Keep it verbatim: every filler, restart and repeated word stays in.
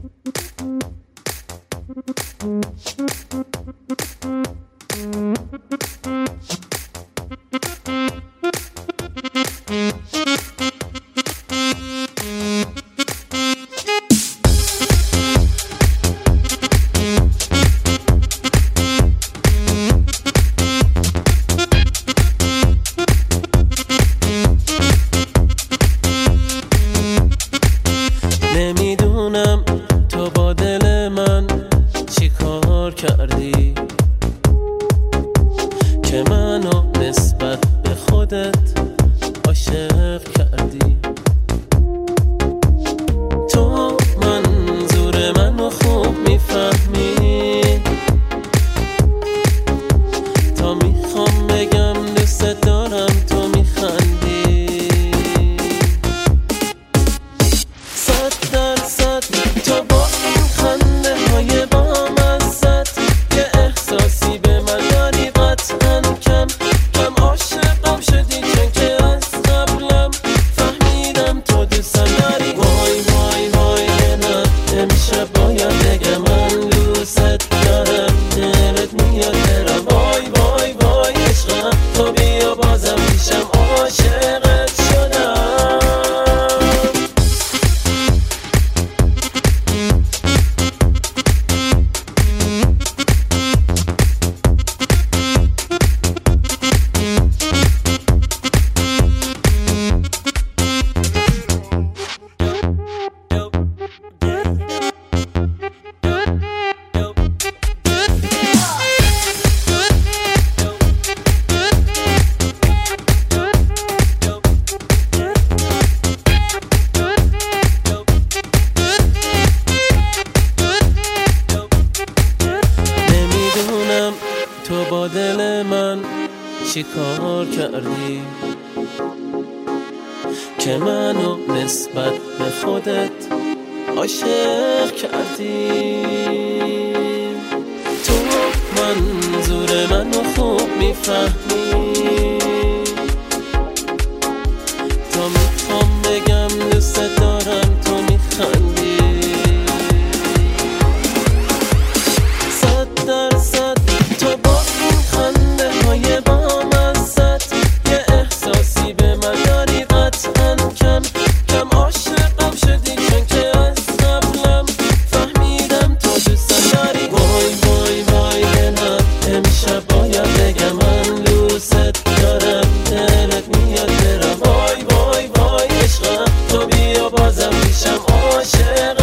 نمیدونم تو با دل من چی کار کردی که منو نسبت به خودت عاشق کردی. تو منظور منو خوب میفهمی، تا میخوام بگم دوست دارم تو میخندی. صد درصد تو با این خنده های بامزت یه احساسی به من داری، قطعا کم کم عاشقم شدی، چون که از قبلم فهمیدم تو دوستم داری. وای وای وای نه نمیشه باید بگم من دوست دارم، دلت میاد برم. وای وای وای عشقم تو بیا بازم پیشم، عاشقت شدم. تو با دل من چی کار کردی که منو نسبت به خودت عاشق کردی. تو منظور منو خوب میفهمی، تا میخوام بگم دوست دارم تو میخندی. صد درصد تو با این خنده های بامزت یه احساسی به من داری، قطعا کم کم عاشقم شدی، چون که از قبلم فهمیدم تو دوست داری. وای وای وای نه نمیشه باید بگم من دوست دارم، دلت میاد برم. وای وای وای عشقم تو بیا بازم پیشم، عاشق